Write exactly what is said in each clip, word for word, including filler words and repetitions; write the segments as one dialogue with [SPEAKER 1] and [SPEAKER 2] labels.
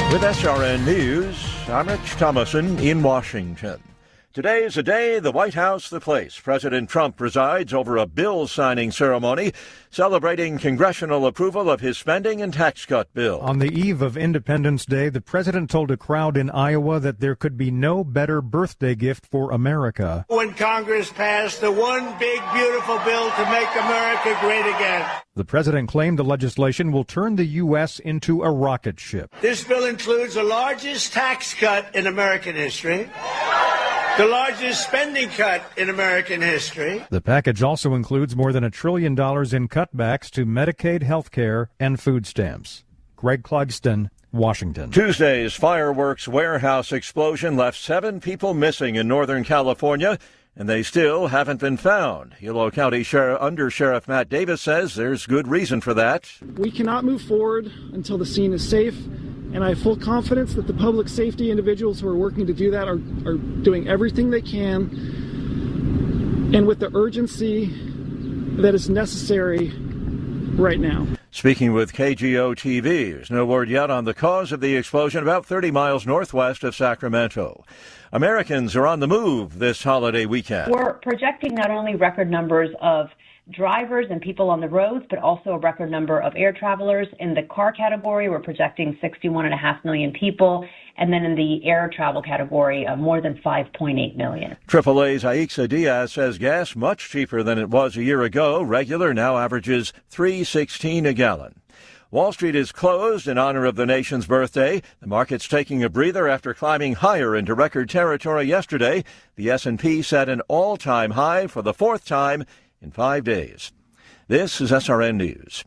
[SPEAKER 1] With S R N News, I'm Rich Thomason in Washington. Today is a day, the White House, the place. President Trump presides over a bill signing ceremony celebrating congressional approval of his spending and tax cut bill.
[SPEAKER 2] On the eve of Independence Day, the president told a crowd in Iowa that there could be no better birthday gift for America.
[SPEAKER 3] When Congress passed the one big, beautiful bill to make America great again.
[SPEAKER 2] The president claimed the legislation will turn the U S into a rocket ship.
[SPEAKER 3] This bill includes the largest tax cut in American history, the largest spending cut in American history.
[SPEAKER 2] The package also includes more than a trillion dollars in cutbacks to Medicaid, health care, and food stamps. Greg Clugston, Washington.
[SPEAKER 1] Tuesday's fireworks warehouse explosion left seven people missing in Northern California, and they still haven't been found. Hilo County Sheriff, Under Sheriff Matt Davis says there's good reason for that.
[SPEAKER 4] We cannot move forward until the scene is safe, and I have full confidence that the public safety individuals who are working to do that are, are doing everything they can and with the urgency that is necessary right now.
[SPEAKER 1] Speaking with K G O T V, there's no word yet on the cause of the explosion about thirty miles northwest of Sacramento. Americans are on the move this holiday weekend.
[SPEAKER 5] We're projecting not only record numbers of drivers and people on the roads, but also a record number of air travelers. In the car category, we're projecting sixty-one point five million people. And then in the air travel category, uh, more than five point eight million.
[SPEAKER 1] triple A's Aixa Diaz says gas much cheaper than it was a year ago. Regular now averages three sixteen a gallon. Wall Street is closed in honor of the nation's birthday. The market's taking a breather after climbing higher into record territory yesterday. The S and P set an all-time high for the fourth time in five days. This is S R N News.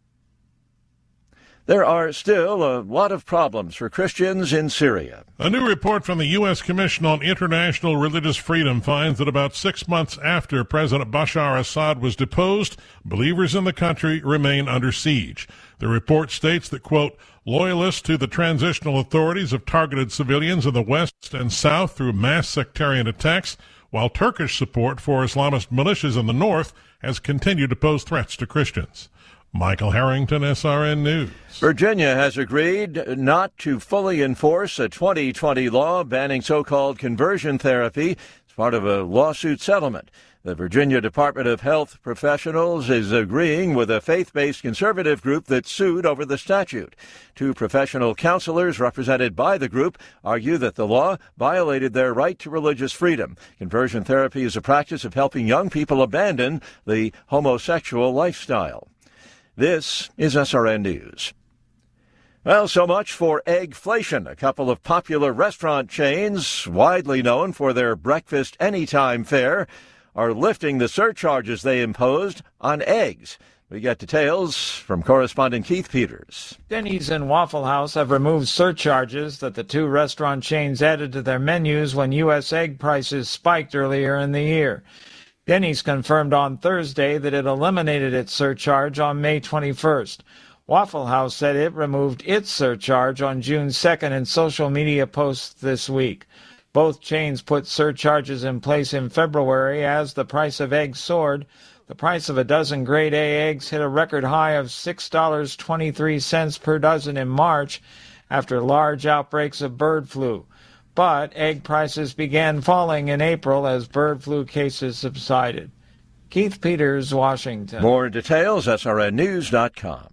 [SPEAKER 1] There are still a lot of problems for Christians in Syria.
[SPEAKER 6] A new report from the U S Commission on International Religious Freedom finds that about six months after President Bashar Assad was deposed, believers in the country remain under siege. The report states that, quote, loyalists to the transitional authorities have targeted civilians in the west and south through mass sectarian attacks, while Turkish support for Islamist militias in the north has continued to pose threats to Christians. Michael Harrington, S R N News.
[SPEAKER 1] Virginia has agreed not to fully enforce a twenty twenty law banning so-called conversion therapy as part of a lawsuit settlement. The Virginia Department of Health Professionals is agreeing with a faith-based conservative group that sued over the statute. Two professional counselors represented by the group argue that the law violated their right to religious freedom. Conversion therapy is a practice of helping young people abandon the homosexual lifestyle. This is S R N News. Well, so much for eggflation. A couple of popular restaurant chains, widely known for their breakfast anytime fare, are lifting the surcharges they imposed on eggs. We get details from correspondent Keith Peters.
[SPEAKER 7] Denny's and Waffle House have removed surcharges that the two restaurant chains added to their menus when U S egg prices spiked earlier in the year. Denny's confirmed on Thursday that it eliminated its surcharge on May twenty-first. Waffle House said it removed its surcharge on June second in social media posts this week. Both chains put surcharges in place in February as the price of eggs soared. The price of a dozen grade A eggs hit a record high of six dollars and twenty-three cents per dozen in March after large outbreaks of bird flu. But egg prices began falling in April as bird flu cases subsided. Keith Peters, Washington.
[SPEAKER 1] More details, S R N news dot com.